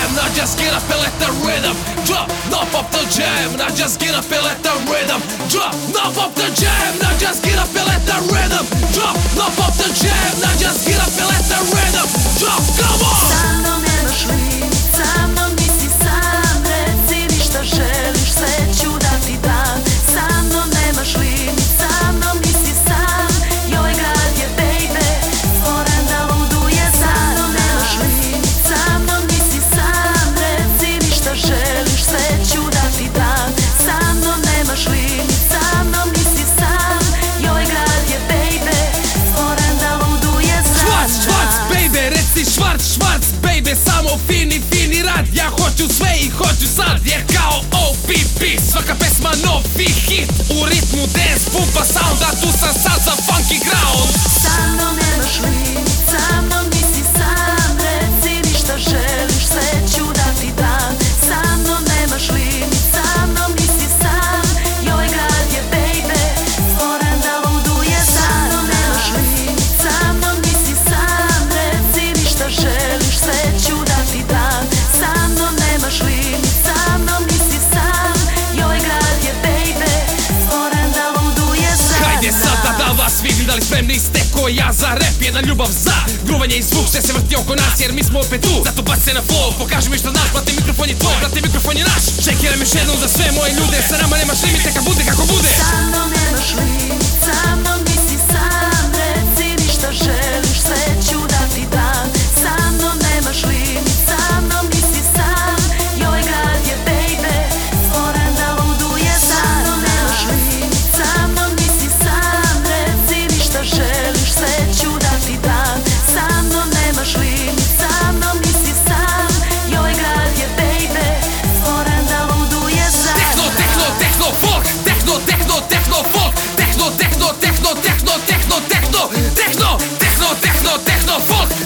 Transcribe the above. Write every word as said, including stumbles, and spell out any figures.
jam. Now just get up and let the rhythm drop. Knock up the jam. Now just get up and let the rhythm drop. Knock up the jam. Now just get up and let the rhythm drop. Knock up the jam. Now just get up and let the rhythm drop. Come on. Sa mnom nemaš limit, sa mnom nisi sam. Reci mi šta želiš, sve ću da ti dam. Sa mnom nemaš limit, sa mnom nisi sam. I ovaj grad je, baby, stvoren da luduje. Sa mnom nemaš limit, sa mnom nisi sam. Reci mi šta želiš, sve ću da ti dam. Sa mnom nemaš limit, sa mnom nisi sam. I ovaj grad je, baby, stvoren da luduje za Švarc, nas. švarc, baby, reci švarc, švarc, baby, samo fini, fini rad. Ja hoću sve i hoću sad, jer kao O P P svaka pesma novi hit. U ritmu dance, pumpa sound, a tu sam sad za funky ground. Sa mnom nemaš limit, sa mnom nisi sam. Reci mi šta želiš, sve ću da ti dam. Sa mnom nemaš limit, sa mnom nisi sam. I ovaj grad je, baby, stvoren da luduje za nas. Sa mnom nemaš limit, sa mnom nisi sam. Reci mi šta želiš, sve ću da ti dam. Sa mnom nemaš limit, sa mnom nisi sam. I ovaj grad je, baby, stvoren da luduje za nas. Hajde sada da vas vidim, da li spremni ste ko ja za rap. Jedna ljubav za gruvanje i zvuk, sve se vrti oko nas, jer mi smo opet tu. Zato baci se na flow, pokaži mi što znaš. Brate, mikrofon je tvoj, brate, mikrofon je naš. Čekiram još jednom za sve moje ljude. Sa nama nemaš limit, neka bude kako bude. Sa mnom nemaš limit, sa mnom nisi sam. Reci mi šta želiš, sve ću da ti dam. Sa mnom nemaš limit, sa mnom nisi sam. I ovaj grad je, baby, stvoren da luduje za nas. Sa mnom nemaš limit, sa mnom nisi sam. Reci mi šta želiš, sve ću da ti dam. Sa mnom nemaš limit, sa mnom nisi sam. I ovaj grad je, baby, stvoren da luduje za nas. Techno, techno, techno, folk. Techno, techno, techno, folk. Techno, techno, techno, techno, techno, techno. Techno, techno, techno, techno, folk.